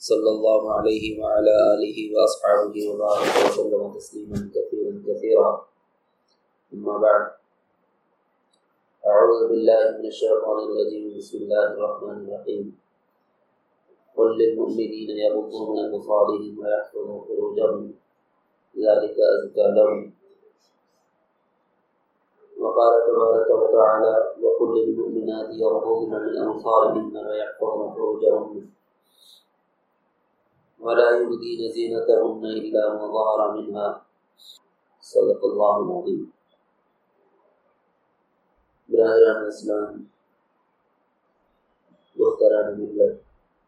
صلی اللہ علیہ وعلی آلہ واصحابہ وبارک وسلم تسلیما کثیرا کثیرا اما بعد اعوذ باللہ من الشیطان الرجیم بسم اللہ الرحمن الرحیم قل للمؤمنین یغضوا من ابصارهم ويحفظوا فروجهم ذلك أزكى لهم وقال تبارك وتعالى وقل للمؤمنات يغضضن من أبصارهن ويحفظن فروجهن ولا يبدين زينتهن إلا ما ظهر منها صدق الله العظيم. برادران اسلام، دختران ملت،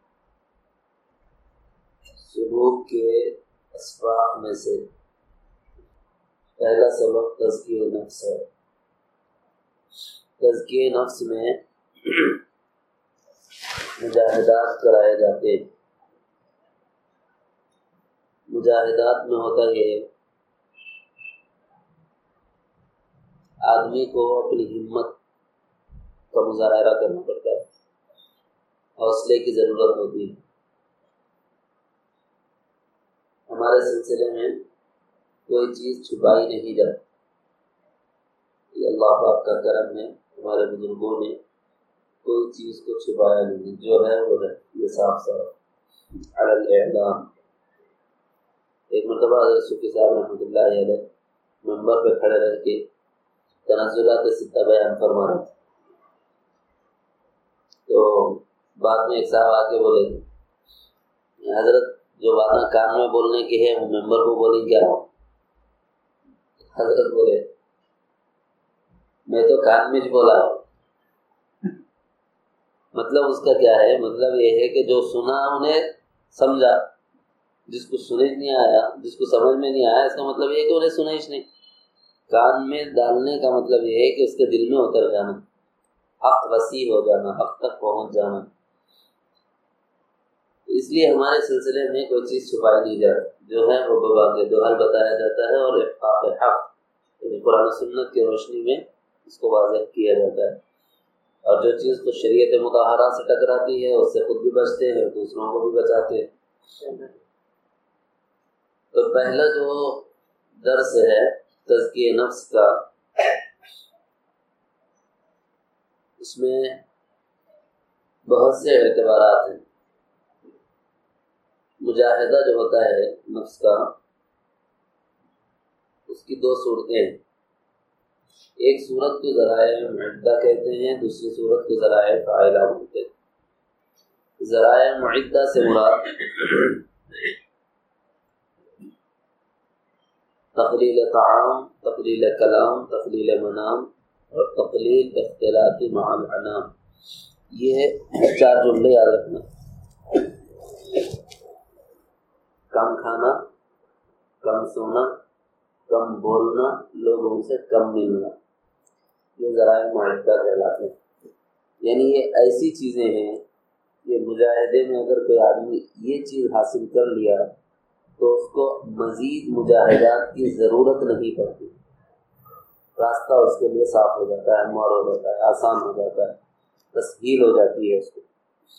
سلوک کے اسباب میں سے پہلا سبب تزکیہ نفس ہے. تزکیہ نفس میں مجاہدات کرائے جاتے ہیں. مجاہدات میں ہوتا یہ آدمی کو اپنی ہمت کا مظاہرہ کرنا پڑتا ہے، حوصلے کی ضرورت ہوتی ہے. ہمارے سلسلے میں کوئی چیز چھپائی نہیں جاتی. اللہ پاک کا کرم ہے، ہمارے بزرگوں نے کوئی چیز کو چھپایا نہیں، جو ہے وہ ہے، یہ صاف صاف علی الاعلام. ایک مرتبہ حضرت صوفی صاحب رحمۃ اللہ علیہ منبر پہ کھڑے رہ کے تنزلات ستہ بیان فرما رہے تھے. تو بعد میں ایک صاحب آ کے بولے حضرت جو باتیں کان میں بولنے کی ہے وہ ممبر کو بولیں کیا؟ حضرت بولے میں تو کان میں بولا. مطلب اس کا کیا ہے؟ مطلب یہ ہے کہ جو سنا انہیں سمجھا، جس کو سمجھ نہیں آیا، جس کو سمجھ میں نہیں آیا، اس کا مطلب یہ ہے کہ انہیں سنا ہی نہیں. کان میں ڈالنے کا مطلب یہ ہے کہ اس کے دل میں اتر جانا، حق وسیع ہو جانا، حق تک پہنچ جانا. اس لیے ہمارے سلسلے میں کوئی چیز چھپائی نہیں جاتی، جو ہے وہ بواقع دو حل بتایا جاتا ہے اور احقاق حق یعنی قرآن و سنت کی روشنی میں اس کو واضح کیا جاتا ہے. اور جو چیز کو شریعت مطہرہ سے ٹکراتی ہے اس سے خود بھی بچتے ہیں اور دوسروں کو بھی بچاتے ہیں. تو پہلا جو درس ہے تزکیہ نفس کا، اس میں بہت سے اعتبارات ہیں. مجاہدہ جو ہوتا ہے نفس کا، اس کی دو صورتیں ہیں. ایک صورت کو ذرائع معدہ کہتے ہیں، دوسری صورت کو ذرائع فاعلہ کہتے ہیں. ذرائع معدہ سے مراد تقلیل طعام، تقلیل کلام، تقلیل منام اور تقلیل اختلاط مع الانام. یہ چار جملے یاد رکھنا. کم کھانا، کم سونا، کم بولنا، لوگوں سے کم ملنا، یہ ذرائع معدہ کہلاتے ہیں. یعنی یہ ایسی چیزیں ہیں کہ مجاہدے میں اگر کوئی آدمی یہ چیز حاصل کر لیا تو اس کو مزید مجاہدات کی ضرورت نہیں پڑتی. راستہ اس کے لیے صاف ہو جاتا ہے، ہموار ہو جاتا ہے، آسان ہو جاتا ہے، تسہیل ہو جاتی ہے اس کو.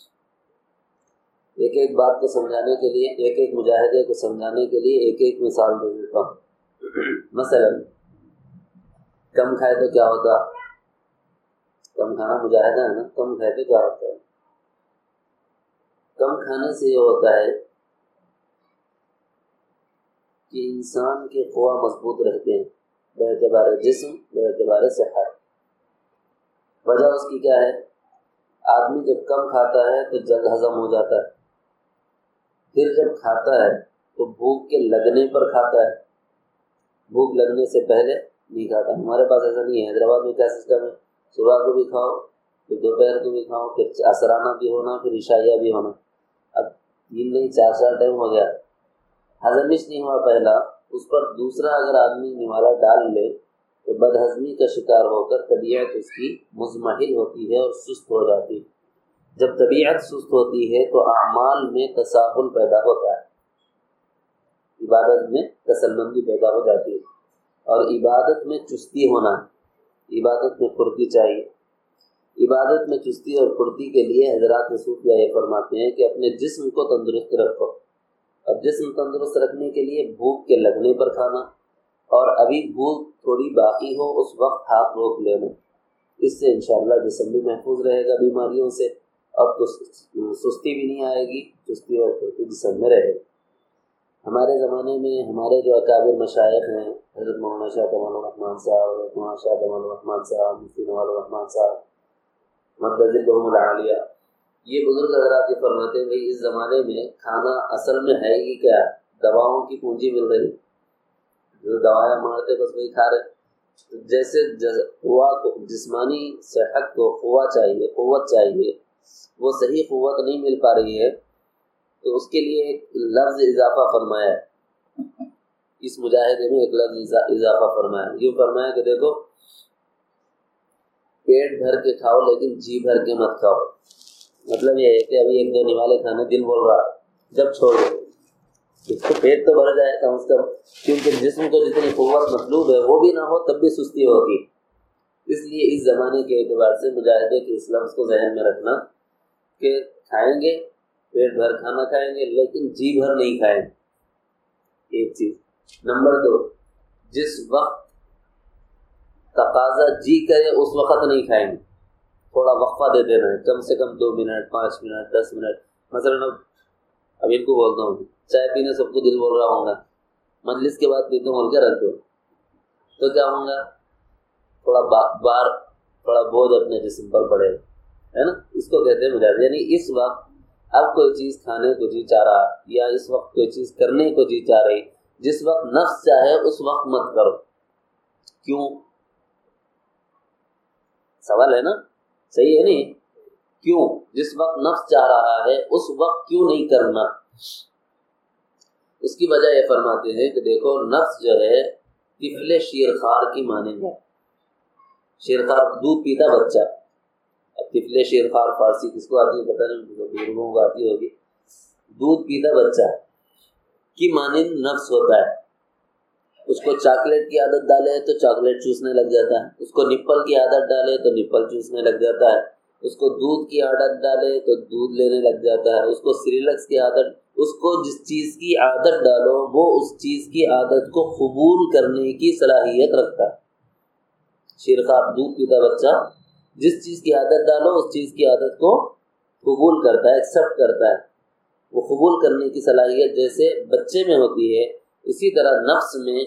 ایک ایک بات کو سمجھانے کے لیے، ایک ایک مجاہدے کو سمجھانے کے لیے ایک ایک مثال دے دیتا ہوں. مثلا کم کھائے تو کیا ہوتا؟ کم کھانا مجاہدہ ہے نا. کم کھائے تو کیا ہوتا ہے؟ کم کھانے سے یہ ہوتا ہے کہ انسان کے قوا مضبوط رہتے ہیں باعتبار جسم، باعتبار صحت. وجہ اس کی کیا ہے؟ آدمی جب کم کھاتا ہے تو جلد ہضم ہو جاتا ہے. پھر جب کھاتا ہے تو بھوک کے لگنے پر کھاتا ہے، بھوک لگنے سے پہلے نہیں کھاتا. ہمارے پاس ایسا نہیں ہے. حیدرآباد میں کیا سسٹم ہے؟ صبح کو بھی کھاؤ، پھر دوپہر کو بھی کھاؤ، پھر عصرانہ بھی ہونا، پھر عشائیہ بھی ہونا. اب 3 نہیں 4 ٹائم ہو گیا، ہضم نہیں ہوا پہلا، اس پر دوسرا اگر آدمی نوالا ڈال لے تو بد ہضمی کا شکار ہو کر طبیعت اس کی مزمحل ہوتی ہے اور سست ہو جاتی ہے. جب طبیعت سست ہوتی ہے تو اعمال میں تساہل پیدا ہوتا ہے، عبادت میں کسل مندی پیدا ہو جاتی ہے اور عبادت میں چستی ہونا، عبادت میں پھرتی چاہیے. عبادت میں چستی اور پھرتی کے لیے حضرات صوفیہ یہ فرماتے ہیں کہ اپنے جسم کو تندرست رکھو، اور جسم تندرست رکھنے کے لیے بھوک کے لگنے پر کھانا، اور ابھی بھوک تھوڑی باقی ہو اس وقت ہاتھ روک لینا، اس سے انشاءاللہ جسم بھی محفوظ رہے گا بیماریوں سے، اور تو سستی بھی نہیں آئے گی، چستی اور پھرتی جسم میں رہے گی۔ ہمارے زمانے میں ہمارے جو اکابر مشائخ ہیں، حضرت مولانا شاہ کمال الرحمن صاحب، حضرت مولانا شاہ کمال الرحمن صاحب، مفتی نوال الرحمن صاحب مدد لهم العالیہ، یہ بزرگ حضرات یہ فرماتے ہیں اس زمانے میں کھانا اصل میں ہے ہی کیا؟ دواؤں کی پونجی مل رہی، جو دوائیں مارتے بس وہی کھا رہے۔ جیسے جسمانی صحت کو قوت چاہیے، وہ صحیح قوت نہیں مل پا رہی ہے، تو اس کے لیے ایک لفظ اضافہ فرمایا ہے، اس مجاہدے میں ایک لفظ اضافہ فرمایا ہے، یوں فرمایا کہ دیکھو پیٹ بھر کے کھاؤ لیکن جی بھر کے مت کھاؤ۔ مطلب یہ ہے کہ ابھی ایک دو نوالے کھانے دل بول رہا، جب چھوڑ دو اس کو پیٹ تو بھر جائے کم از کم، کیونکہ جسم کو جتنی قوت مطلوب ہے وہ بھی نہ ہو تب بھی سستی ہوتی۔ اس لیے اس زمانے کے اعتبار سے مجاہدے کے اس لفظ کو ذہن میں رکھنا کہ کھائیں گے، پیٹ بھر کھانا کھائیں گے لیکن جی بھر نہیں کھائیں گے، ایک چیز۔ نمبر 2، جس وقت تقاضا جی کرے اس وقت نہیں کھائیں گے، تھوڑا وقفہ دے دینا ہے، کم سے کم 2 منٹ 5 منٹ 10 منٹ۔ مثلا اب ان کو بولتا ہوں چائے پینے سب کو دل بول رہا ہوں گا، مجلس کے بعد پیتے بول کے رکھ دو، تو کیا ہوں گا؟ تھوڑا بوجھ اپنے جسم پر پڑے، ہے نا؟ اس کو کہتے ہیں مجاہدہ۔ یعنی اس وقت اب کوئی چیز کھانے کو جی چاہ رہا، یا اس وقت کوئی چیز کرنے کو جی چاہ رہی، جس وقت نفس چاہے اس وقت مت کرو۔ کیوں؟ سوال ہے نا، صحیح ہے نہیں؟ کیوں؟ جس وقت نفس چاہ رہا ہے اس وقت کیوں نہیں کرنا؟ اس کی وجہ یہ فرماتے ہیں کہ دیکھو نفس جو ہے طفل شیرخوار کی مانند ہے۔ شیرخوار دودھ پیتا بچہ، اب طفل شیرخوار فارسی کس کو آتی ہے پتہ نہیں، بزرگوں کو آتی ہوگی۔ دودھ پیتا بچہ کی مانند نفس ہوتا ہے، اس کو چاکلیٹ کی عادت ڈالے تو چاکلیٹ چوسنے لگ جاتا ہے، اس کو نپل کی عادت ڈالے تو نپل چوسنے لگ جاتا ہے، اس کو دودھ کی عادت ڈالے تو دودھ لینے لگ جاتا ہے، اس کو سیریلکس کی عادت، اس کو جس چیز کی عادت ڈالو وہ اس چیز کی عادت کو قبول کرنے کی صلاحیت رکھتا ہے۔ شیرخوار دودھ پیتا بچہ جس چیز کی عادت ڈالو اس چیز کی عادت کو قبول کرتا ہے، ایکسیپٹ کرتا ہے، وہ قبول کرنے کی صلاحیت جیسے بچے میں ہوتی ہے، اسی طرح نفس میں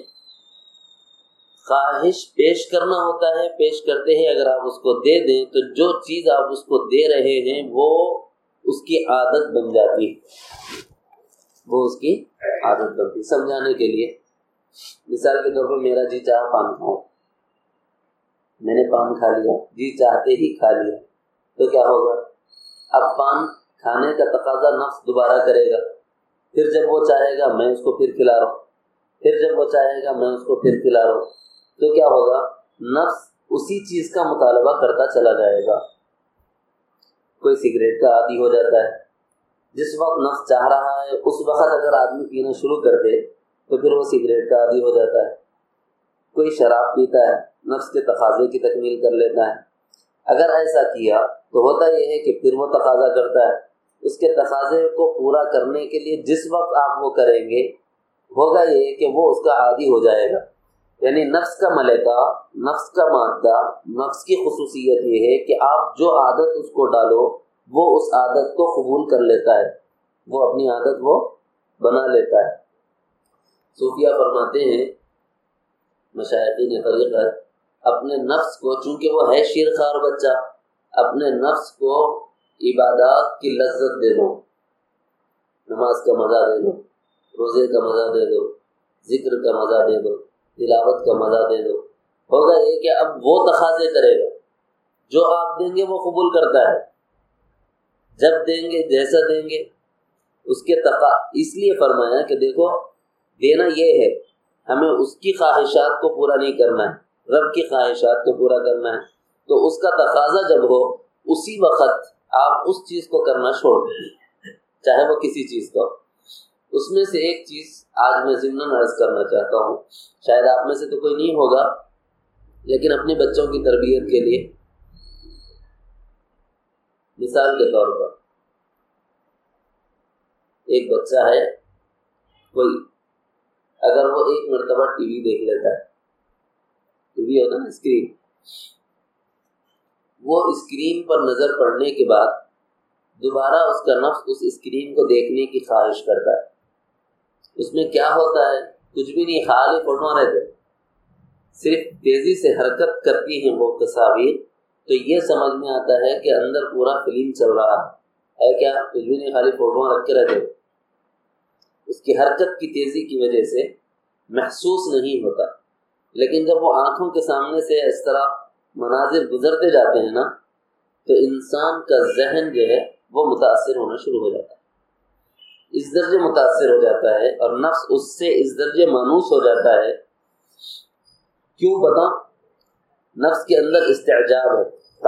خواہش پیش کرنا ہوتا ہے، پیش کرتے ہیں اگر آپ اس کو دے دیں تو جو چیز آپ اس کو دے رہے ہیں وہ اس کی عادت بن جاتی ہے، وہ اس کی عادت بنتی ہے۔ سمجھانے کے لیے مثال کے طور پر میرا جی چاہا پان کھاؤ، میں نے پان کھا لیا، جی چاہتے ہی کھا لیا، تو کیا ہوگا؟ اب پان کھانے کا تقاضا نفس دوبارہ کرے گا، پھر جب وہ چاہے گا میں اس کو پھر کھلا رہا ہوں، پھر جب وہ چاہے گا میں اس کو پھر کھلا رہا ہوں، تو کیا ہوگا؟ نفس اسی چیز کا مطالبہ کرتا چلا جائے گا۔ کوئی سگریٹ کا عادی ہو جاتا ہے، جس وقت نفس چاہ رہا ہے اس وقت اگر آدمی پینا شروع کر دے تو پھر وہ سگریٹ کا عادی ہو جاتا ہے۔ کوئی شراب پیتا ہے، نفس کے تقاضے کی تکمیل کر لیتا ہے، اگر ایسا کیا تو ہوتا یہ ہے کہ پھر وہ تقاضا کرتا ہے، اس کے تقاضے کو پورا کرنے کے لیے جس وقت آپ وہ کریں گے ہوگا یہ کہ وہ اس کا عادی ہو جائے گا۔ یعنی نفس کا ملکہ، نفس کا مادہ، نفس کی خصوصیت یہ ہے کہ آپ جو عادت اس کو ڈالو وہ اس عادت کو قبول کر لیتا ہے، وہ اپنی عادت وہ بنا لیتا ہے۔ صوفیہ فرماتے ہیں مشایخین طریقت، اپنے نفس کو، چونکہ وہ ہے شیرخوار بچہ، اپنے نفس کو عبادات کی لذت دے دو، نماز کا مزہ دے دو، روزے کا مزہ دے دو، ذکر کا مزہ دے دو، تلاوت کا مزہ دے دو۔ ہوگا یہ کہ اب وہ تقاضے کرے گا، جو آپ دیں گے وہ قبول کرتا ہے، جب دیں گے جیسا دیں گے اس کے اس لیے فرمایا کہ دیکھو دینا یہ ہے، ہمیں اس کی خواہشات کو پورا نہیں کرنا ہے، رب کی خواہشات کو پورا کرنا ہے، تو اس کا تقاضا جب ہو اسی وقت آپ اس چیز کو کرنا چھوڑ دیں، چاہے وہ کسی چیز کا۔ اس میں سے ایک چیز آج میں ضمناً عرض کرنا چاہتا ہوں، شاید آپ میں سے تو کوئی نہیں ہوگا لیکن اپنے بچوں کی تربیت کے لیے، 2 چیزیں ہیں۔ ایک تو یہ کہ آپ ان کو اپنے بچوں کو اپنے نفس کے تقاضے کے مطابق تعلیم دیں، 2 یہ کہ آپ ان کو اپنے نفس کے تقاضے کے مطابق تعلیم دیں۔ 2 یہ کہ آپ ان کو اپنے نفس کے تقاضے کے مطابق تعلیم دیں، 2 یہ کہ آپ ان کو اپنے نفس کے تقاضے کے مطابق تعلیم دیں۔ مثال کے طور پر ایک بچہ ہے کوئی، اگر وہ ایک مرتبہ ٹی وی دیکھ لیتا ہے، ٹی وی ہوتا نا اسکرین، وہ اسکرین پر نظر پڑنے کے بعد دوبارہ اس کا نفس اس اسکرین کو دیکھنے کی خواہش کرتا ہے۔ اس میں کیا ہوتا ہے؟ کچھ بھی نہیں، خالی فوٹو رہتے، صرف تیزی سے حرکت کرتی ہیں وہ تصاویر، تو یہ سمجھ میں آتا ہے کہ اندر پورا فلم چل رہا ہے کیا؟ کچھ بھی نہیں، خالی فوٹو رکھ کے رہتے۔ اس کی حرکت کی تیزی کی وجہ سے محسوس نہیں ہوتا، لیکن جب وہ آنکھوں کے سامنے سے اس طرح مناظر گزرتے جاتے ہیں نا، تو انسان کا ذہن جو ہے وہ متاثر ہونا شروع ہو جاتا ہے، اس درجے متاثر ہو جاتا ہے، اور نفس اس سے اس درجے مانوس ہو جاتا ہے۔ کیوں بتا؟ نفس کے اندر استعجاب ہے،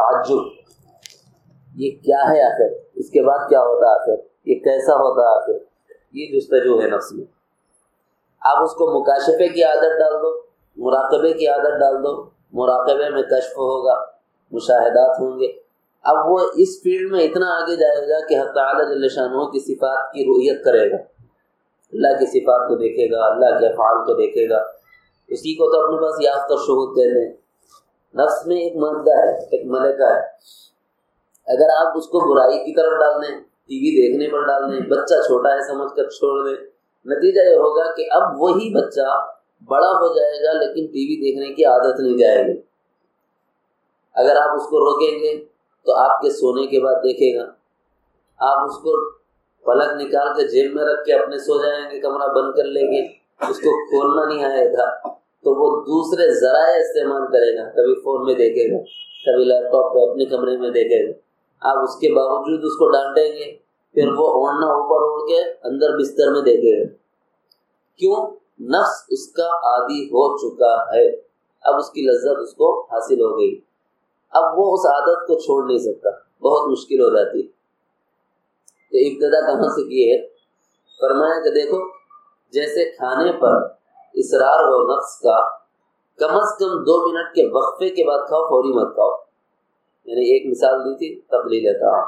تعجب، یہ کیا ہے آخر، اس کے بعد کیا ہوتا آخر، یہ کیسا ہوتا آخر، یہ جستجو ہے نفس میں۔ آپ اس کو مکاشفے کی عادت ڈال دو، مراقبے کی عادت ڈال دو، مراقبے میں کشف ہوگا، مشاہدات ہوں گے، اب وہ اس فیلڈ میں اتنا آگے جائے گا کہ حق تعالی جل شانہ کی صفات کی رؤیت کرے گا، اللہ کی صفات کو دیکھے گا، اللہ کے افعال کو دیکھے گا۔ اسی کو تو اپنے پاس یافت اور شہود کہتے ہیں۔ نفس میں ایک مادہ ہے، ایک ملکہ ہے، اگر آپ اس کو برائی کی طرف ڈال دیں، ٹی وی دیکھنے پر ڈال دیں، بچہ چھوٹا ہے سمجھ کر چھوڑ دیں، نتیجہ یہ ہوگا کہ اب وہی بچہ بڑا ہو جائے گا لیکن ٹی وی دیکھنے کی عادت نہیں جائے گی۔ اگر آپ اس کو روکیں گے تو آپ کے سونے کے بعد دیکھے گا، آپ اس کو پلک نکال کے جیب میں رکھ کے اپنے سو جائیں گے، کمرہ بند کر لیں گے، اس کو کھولنا نہیں آئے گا، تو وہ دوسرے ذرائع استعمال کرے گا، کبھی فون میں دیکھے گا، کبھی لیپ ٹاپ پہ اپنے کمرے میں دیکھے گا۔ آپ اس کے باوجود اس کو ڈانٹیں گے، پھر وہ اوڑھنا اوپر اوڑھ کے اندر بستر میں دیکھے گا۔ کیوں؟ نفس اس کا عادی ہو چکا ہے، اب اس کی لذت اس کو حاصل ہو گئی، اب وہ اس عادت کو چھوڑ نہیں سکتا، بہت مشکل ہو جاتی ہے۔ تو ابتدا کہاں سے کی ہے؟ فرمایا کہ دیکھو، جیسے کھانے پر اصرار ہو نفس کا، کم از کم 2 منٹ کے وقفے کے بعد کھاؤ، فوری مت کھاؤ۔ یعنی ایک مثال دی تھی تقلیل طعام،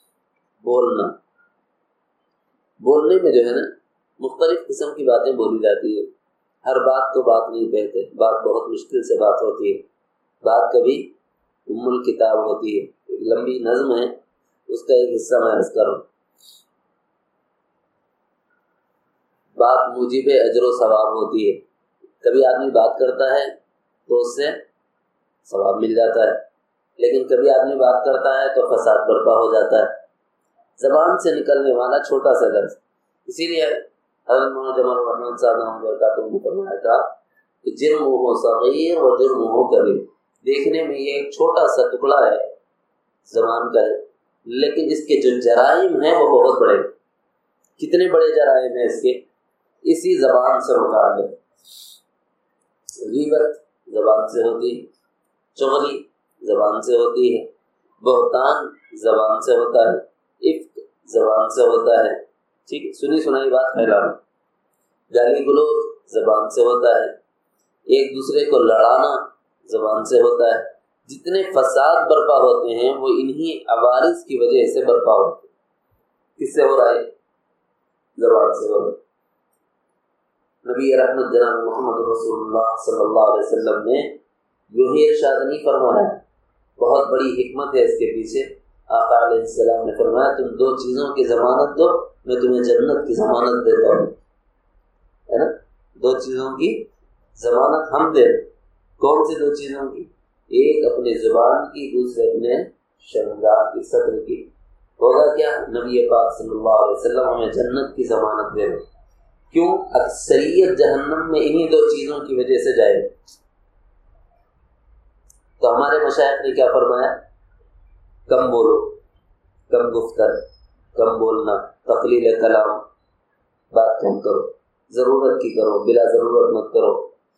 بولنے میں جو ہے نا مختلف قسم کی باتیں بولی جاتی ہے، ہر بات کو بات نہیں کہتے، بات بہت مشکل سے بات ہوتی ہے، بات کبھی ام الکتاب ہوتی ہے، ایک لمبی نظم ہے، اس کا ایک حصہ میں عرض کروں۔ بات موجب اجر و ثواب ہوتی ہے، کبھی آدمی بات کرتا ہے تو اس سے ثواب مل جاتا ہے، لیکن کبھی آدمی بات کرتا ہے تو فساد برپا ہو جاتا ہے۔ زبان سے نکلنے والا چھوٹا سا لفظ، اسی لیے حضرت مولانا جمال الرحمن صاحب نے فرمایا تھا کہ جرم ہو صغیر و جرم ہو کبیر، دیکھنے میں یہ ایک چھوٹا سا ٹکڑا ہے زبان کا ہے، لیکن اس کے جو جرائم ہیں وہ بہت بڑے۔ کتنے بڑے جرائم ہیں اس کے؟ اسی زبان سے متعلق۔ غیبت زبان سے ہوتی ہے، چغلی زبان سے ہوتی ہے، بہتان زبان سے ہوتا ہے، عفق زبان سے ہوتا ہے، ٹھیک ہے، سنی سنائی بات پھیلانا، گالی گلوچ زبان سے ہوتا ہے، ایک دوسرے کو لڑانا زبان سے ہوتا ہے۔ جتنے فساد برپا ہوتے ہیں وہ انہی عوارض کی وجہ سے برپا ہوتے ہیں۔ کس سے ہو رہا ہے؟ زبان سے ہو رہا ہے۔ نبی رحمت جناب محمد رسول اللہ صلی اللہ علیہ وسلم نے یوں ہی ارشاد نہیں فرمایا، بہت بڑی حکمت ہے اس کے پیچھے۔ آقا علیہ السلام نے فرمایا تم 2 چیزوں کی ضمانت دو، میں تمہیں جنت کی ضمانت دیتا ہوں، ہے نا؟ 2 چیزوں کی ضمانت ہم دیں۔ کون سی 2 چیزوں کی؟ ایک اپنے زبان کی، دوسرے اپنے شرمگاہ کی، صدر کی۔ ہوگا کیا؟ نبی پاک صلی اللہ علیہ وسلم ہمیں جنت کی ضمانت دے رہے۔ کیوں؟ اکثریت جہنم میں انہی 2 چیزوں کی وجہ سے جائے۔ تو ہمارے مشائخ نے کیا فرمایا؟ کم بولو، کم گفتر، کم بولنا، تقلیل کلام، بات کم کرو، ضرورت کی کرو، بلا ضرورت مت کرو۔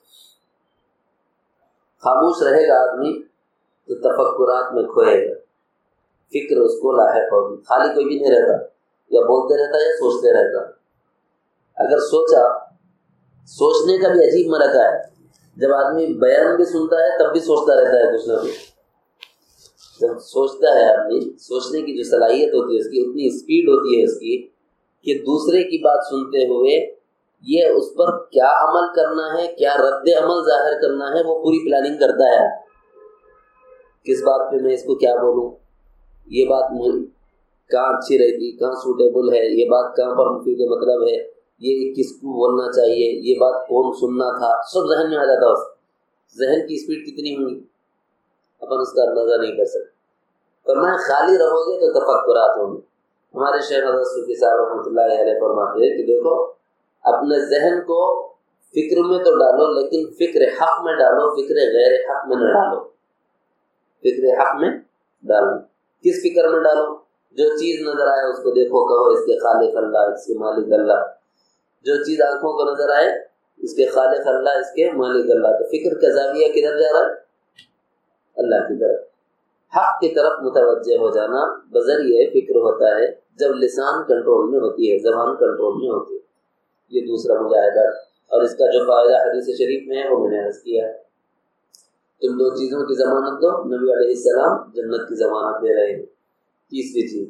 خاموش رہے گا آدمی تو تفکرات میں کھوئے گا، فکر اس کو لاحق ہوگی۔ خالی کوئی بھی نہیں رہتا، یا بولتے رہتا یا سوچتے رہتا۔ اگر سوچا، سوچنے کا بھی عجیب ملکہ ہے، جب آدمی بیان بھی سنتا ہے تب بھی سوچتا رہتا ہے کچھ نہ کچھ۔ جب سوچتا ہے آدمی، سوچنے کی جو صلاحیت ہوتی ہے اس کی، اتنی اسپیڈ ہوتی ہے اس کی کہ دوسرے کی بات سنتے ہوئے یہ اس پر کیا عمل کرنا ہے، کیا رد عمل ظاہر کرنا ہے، وہ پوری پلاننگ کرتا ہے۔ کس بات پہ میں اس کو کیا بولوں، یہ بات کہاں اچھی رہے گی، کہاں سوٹیبل ہے، یہ بات کہاں پر مفید مطلب ہے، یہ کس کو بولنا چاہیے، یہ بات کون سننا تھا، سب ذہن میں آ جاتا ہے۔ ذہن کی اسپیڈ کتنی ہوئی اپن اس کا اندازہ نہیں کر سکتے۔ فرمایا خالی رہو گے تو تفکرات ہوں گے۔ ہمارے شیخ حضرت صوفی صاحب رحمۃ اللہ علیہ فرماتے ہیں کہ دیکھو اپنے ذہن کو فکر میں تو ڈالو، لیکن فکر حق میں ڈالو، فکر غیر حق میں نہ ڈالو۔ فکر حق میں ڈالو، کس فکر میں ڈالو؟ جو چیز نظر آئے اس کو دیکھو، کہو اس کے خالق اللہ، اس کے مالک اللہ۔ جو چیز آنکھوں کو نظر آئے اس کے خالق اللہ، اس کے مالک اللہ۔ تو فکر کا زاویہ کدھر جا رہا ہے؟ اللہ کی طرف، حق کی طرف متوجہ ہو جانا بذریعہ فکر ہوتا ہے جب لسان کنٹرول میں ہوتی ہے، زبان کنٹرول میں ہوتی ہے۔ یہ دوسرا مجاہدہ، اور اس کا جو فائدہ حدیث شریف میں ہے وہ میں نے عرض کیا ہے۔ تم دو چیزوں کی ضمانت دو، نبی علیہ السلام جنت کی ضمانت دے رہے ہیں۔ تیسری چیز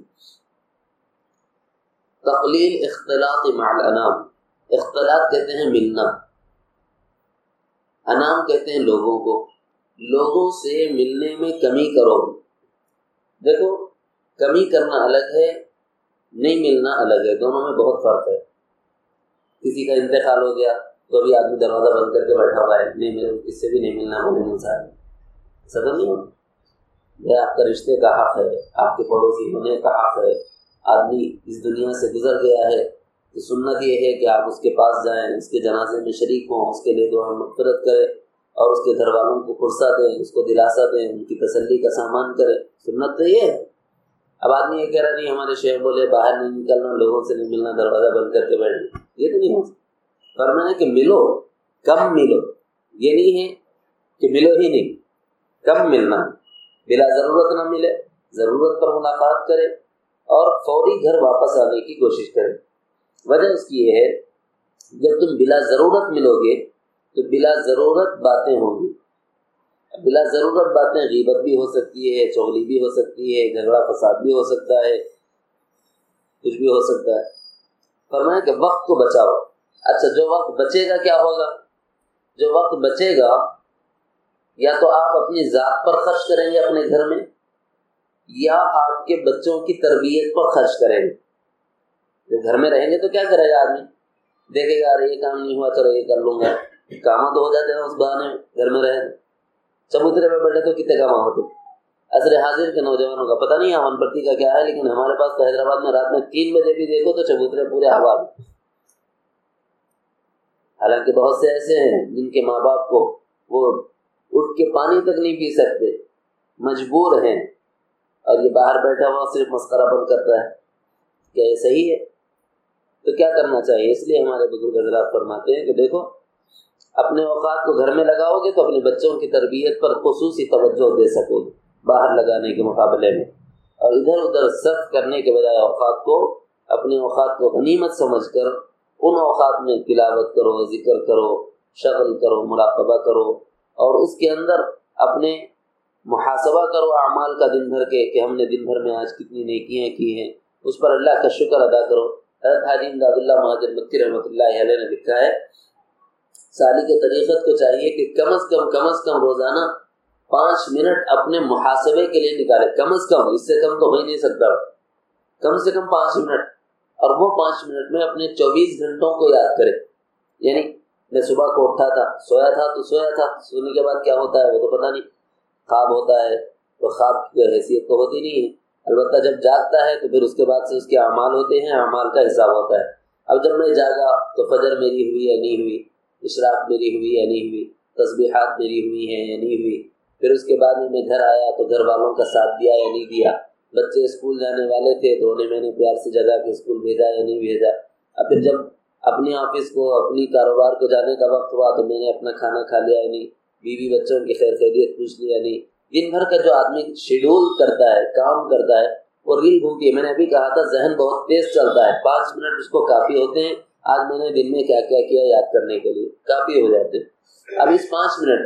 تقلیل اختلاط مع الانام۔ اختلاط کہتے ہیں ملنا، انام کہتے ہیں لوگوں کو۔ لوگوں سے ملنے میں کمی کرو۔ دیکھو کمی کرنا الگ ہے، نہیں ملنا الگ ہے، دونوں میں بہت فرق ہے۔ کسی کا انتقال ہو گیا تو ابھی آدمی دروازہ بند کر کے بیٹھا ہوا ہے، نہیں مل، اس سے بھی نہیں ملنا، وہ نہیں مل سکتا، صدر نہیں ہوتا۔ یہ آپ کا رشتے کا حق ہے، آپ کے پڑوسی ہونے کا حق ہے۔ آدمی اس دنیا سے گزر گیا ہے تو سنت یہ ہے کہ آپ اس کے پاس جائیں، اس کے جنازے میں شریک ہوں، اس کے لیے دعا مغفرت کریں، اور اس کے گھر والوں کو پرسہ دیں، اس کو دلاسا دیں، ان کی تسلی کا سامان کریں۔ سنت تو یہ ہے۔ اب آدمی یہ کہہ رہا نہیں ہمارے شیخ بولے باہر نہیں نکلنا، لوگوں سے نہیں ملنا، دروازہ بند کر کے بیٹھنا، یہ تو نہیں ہو سکتا۔ فرمایا ہے کہ ملو، کم ملو، یہ نہیں ہے کہ ملو ہی نہیں، کم ملنا، بلا ضرورت نہ ملے، ضرورت پر ملاقات کرے، اور فوری گھر واپس آنے کی کوشش کرے۔ وجہ اس کی یہ ہے جب تم بلا ضرورت ملو گے تو بلا ضرورت باتیں ہوں گی۔ بلا ضرورت باتیں غیبت بھی ہو سکتی ہے، چغلی بھی ہو سکتی ہے، جھگڑا فساد بھی ہو سکتا ہے، کچھ بھی ہو سکتا ہے۔ فرمایا کہ وقت کو بچاؤ۔ اچھا جو وقت بچے گا کیا ہوگا؟ جو وقت بچے گا یا تو آپ اپنی ذات پر خرچ کریں گے اپنے گھر میں، یا آپ کے بچوں کی تربیت پر خرچ کریں گے۔ جو گھر میں رہیں گے تو کیا کرے گا آدمی؟ دیکھے گا یار یہ کام نہیں ہوا، چلو یہ کر لوں گا، کام تو ہو جاتے ہیں اس بہانے میں، گھر میں رہے چبوترے میں بیٹھے تو کتنے کام ہوتے۔ عصر حاضر کے نوجوانوں کا پتہ نہیں امن پرتی کا کیا ہے، لیکن ہمارے پاس تو حیدرآباد میں رات میں 3 بجے بھی دیکھو تو چبوترے پورے ہوا میں۔ حالانکہ بہت سے ایسے ہیں جن کے ماں باپ کو وہ اٹھ کے پانی تک نہیں پی سکتے، مجبور ہیں، اور یہ باہر بیٹھا ہوا صرف مسخرہ بند کرتا ہے۔ کیا یہ صحیح ہے؟ تو کیا کرنا چاہیے؟ اس لیے ہمارے بزرگ حضرات فرماتے ہیں کہ دیکھو اپنے اوقات کو گھر میں لگاؤ گے تو اپنے بچوں کی تربیت پر خصوصی توجہ دے سکو گے باہر لگانے کے مقابلے میں، اور ادھر ادھر صرف کرنے کے بجائے اوقات کو، اپنے اوقات کو غنیمت سمجھ کر ان اوقات میں تلاوت کرو، ذکر کرو، شغل کرو، مراقبہ کرو، اور اس کے اندر اپنے محاسبہ کرو اعمال کا دن بھر کے کہ ہم نے دن بھر میں آج کتنی نیکیاں کی ہیں، اس پر اللہ کا شکر ادا کرو۔ حضرت حاجی امداد اللہ مہاجر مکی رحمۃ اللہ علیہ نے لکھا ہے سالک طریقت کو چاہیے کہ کم از کم روزانہ 5 منٹ اپنے محاسبے کے لیے نکالے، کم از کم، اس سے کم تو ہو ہی نہیں سکتا، کم سے کم 5 منٹ، اور وہ 5 منٹ میں اپنے 24 گھنٹوں کو یاد کرے۔ یعنی میں صبح کو اٹھا تھا، سویا تھا تو سویا تھا، سونے کے بعد کیا ہوتا ہے وہ تو پتہ نہیں، خواب ہوتا ہے تو خواب کی حیثیت تو ہوتی نہیں ہے، البتہ جب جاگتا ہے تو پھر اس کے بعد سے اس کے اعمال ہوتے ہیں، اعمال کا حساب ہوتا ہے۔ اب جب میں جاگا تو فجر میری ہوئی یا نہیں ہوئی، اشراق میری ہوئی یا نہیں ہوئی، تسبیحات میری ہوئی ہیں یا نہیں ہوئی، پھر اس کے بعد میں گھر آیا تو گھر والوں کا ساتھ دیا یا نہیں دیا، بچے اسکول جانے والے تھے تو انہیں میں نے پیار سے جگا کے اسکول بھیجا یا نہیں بھیجا، اب پھر جب اپنے آفس کو، اپنی کاروبار کو جانے کا وقت ہوا تو میں نے اپنا کھانا کھا لیا یا نہیں، بیوی بچوں کی خیر خیریت پوچھ لیا نہیں۔ دن بھر کا جو آدمی شیڈول کرتا ہے، کام کرتا ہے، وہ ریل گھومتی ہے۔ میں نے ابھی کہا تھا ذہن بہت تیز چلتا ہے، 5 منٹ اس کو کافی ہوتے ہیں۔ آج میں نے دن میں کیا کیا کیا یاد کرنے کے لیے کافی ہو جاتے ہیں۔ اب اس 5 منٹ میں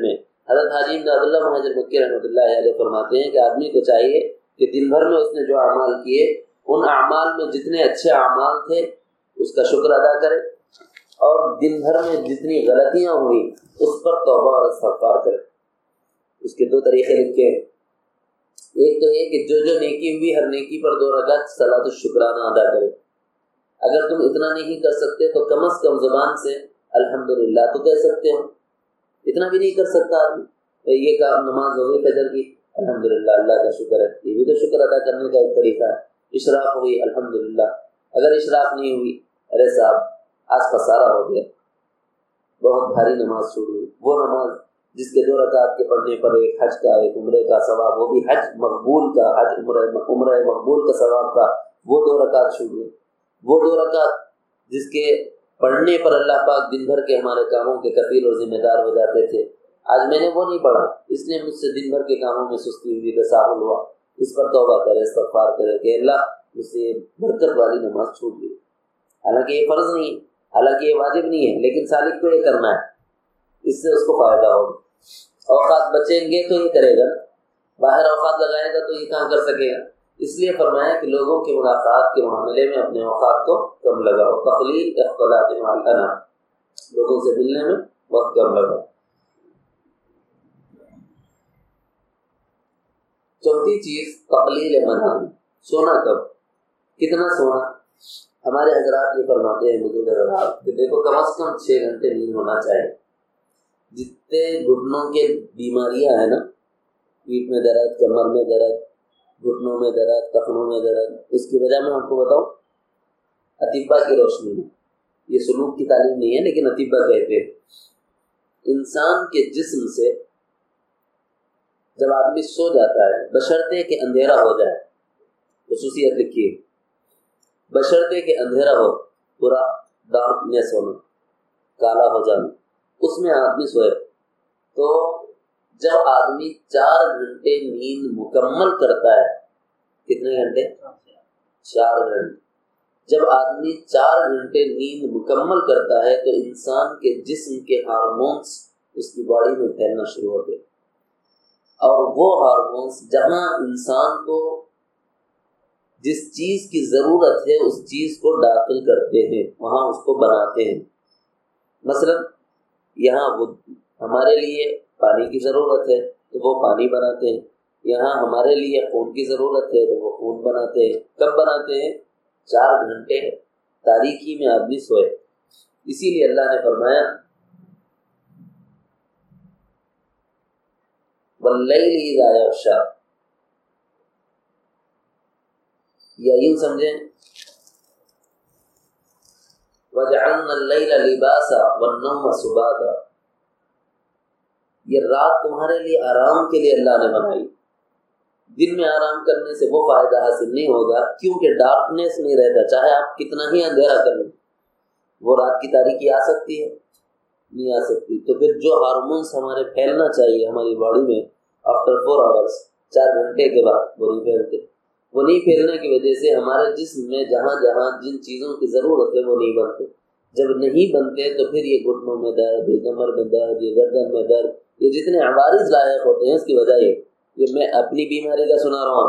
حضرت حاجی بن عبداللہ مہاجر مکی رحمۃ اللہ علیہ فرماتے ہیں کہ آدمی کو چاہیے کہ دن بھر میں اس نے جو اعمال کیے ان اعمال میں جتنے اچھے اعمال تھے اس کا شکر ادا کرے، اور دن بھر میں جتنی غلطیاں ہوئی اس پر توبہ اور استغفار کرے۔ اس کے دو طریقے لکھے ہیں، ایک تو یہ کہ جو نیکی ہوئی ہر نیکی پر 2 رکعت صلاۃ الشکرانہ ادا کرے۔ اگر تم اتنا نہیں کر سکتے تو کم از کم زبان سے الحمدللہ تو کہہ سکتے ہو، اتنا بھی نہیں کر سکتا آدمی، یہ کام نماز ہو گئی فجر کی الحمدللہ اللہ کا شکر ہے، یہ بھی تو شکر ادا کرنے کا ایک طریقہ ہے۔ اشراق ہوئی الحمدللہ، اگر اشراق نہیں ہوئی ارے صاحب آج خسارہ ہو گیا، بہت بھاری نماز چھوٹ گئی، وہ نماز جس کے 2 رکعت کے پڑھنے پر ایک حج کا ایک عمرے کا ثواب، وہ بھی حج مقبول کا، حج عمرہ مقبول کا ثواب تھا، وہ 2 رکعت چھوٹ گئی۔ وہ 2 رکعت جس کے پڑھنے پر اللہ پاک دن بھر کے ہمارے کاموں کے کفیل اور ذمہ دار ہو جاتے تھے، آج میں نے وہ نہیں پڑھا، اس لیے مجھ سے دن بھر کے کاموں میں سستی ہوئی، تساہل ہوا، اس پر توبہ کرے، استغفار کرے کہ اللہ مجھ سے برکت والی نماز چھوٹ گئی۔ حالانکہ یہ فرض نہیں ہے، حالانکہ یہ واجب نہیں ہے، لیکن سالک کو یہ کرنا ہے، اس سے اس کو فائدہ ہوگا۔ اوقات بچیں گے تو یہ کرے گا، باہر اوقات لگائے گا تو یہ کہاں کر سکے گا۔ اس لیے فرمایا کہ لوگوں کی ملاقات کے معاملے میں اپنے اوقات کو کم لگاؤ، تقلیل اختلاط مع الانام، لوگوں سے ملنے میں وقت کم لگاؤ۔ چوتھی چیز تقلیل منام، سونا کب، کتنا سونا۔ ہمارے حضرات یہ فرماتے ہیں بزرگ حضرات کہ دیکھو کم از کم 6 گھنٹے نیند ہونا چاہیے۔ جتنے گھٹنوں کے بیماریاں ہیں نا، پیٹھ میں درد، کمر میں درد، گھٹنوں میں درد، ٹخنوں میں درد، اس کی وجہ میں آپ کو بتاؤں، اطباء کی روشنی میں، یہ سلوک کی تعلیم نہیں ہے لیکن اطباء کہتے ہیں انسان کے جسم سے جب آدمی سو جاتا ہے بشرطے کہ اندھیرا ہو جائے، خصوصیت لکھیے، بشرطے کہ اندھیرا ہو، پورا ڈارکنیس ہونا، کالا ہو جانا، اس میں آدمی سوئے، تو جب آدمی 4 گھنٹے نیند مکمل کرتا ہے، کتنے گھنٹے؟ 4 گھنٹے۔ جب آدمی 4 گھنٹے نیند مکمل کرتا ہے تو انسان کے جسم کے ہارمونس اس کی باڈی میں پھیلنا شروع ہوتے ہیں، اور وہ ہارمونس جہاں انسان کو جس چیز کی ضرورت ہے اس چیز کو داخل کرتے ہیں، وہاں اس کو بناتے ہیں۔ مثلا یہاں وہ ہمارے لیے پانی کی ضرورت ہے تو وہ پانی بناتے ہیں، یہاں ہمارے لیے خون کی ضرورت ہے تو وہ خون بناتے ہیں۔ کب بناتے ہیں؟ 4 گھنٹے تاریکی میں آدمی سوئے۔ اسی لیے اللہ نے فرمایا وَاللَّيْلِ إِذَا يَغْشَىٰ، یا یوں سمجھیں وَجَعَلْنَا اللَّيْلَ لِبَاسًا وَالنَّوْمَ سُبَاتًا، یہ رات تمہارے لیے آرام کے لیے اللہ نے بنائی۔ دن میں آرام کرنے سے وہ فائدہ حاصل نہیں ہوگا کیونکہ ڈارکنیس نہیں رہتا، چاہے آپ کتنا ہی اندھیرا کر لیں، وہ رات کی تاریکی آ سکتی ہے؟ نہیں آ سکتی۔ تو پھر جو ہارمونس ہمارے پھیلنا چاہیے ہماری باڈی میں آفٹر 4 آورس، 4 گھنٹے کے بعد وہ نہیں پھیلتے، وہ نہیں پھیلنے کی وجہ سے ہمارے جسم میں جہاں جہاں جن چیزوں کی ضرورت ہے وہ نہیں بنتے۔ جب نہیں بنتے تو پھر یہ گھٹنوں میں درد، یہ کمر میں درد، یہ گردن میں درد، یہ جتنے عوارض لاحق ہوتے ہیں اس کی وجہ یہ میں اپنی بیماری کا سنا رہا ہوں،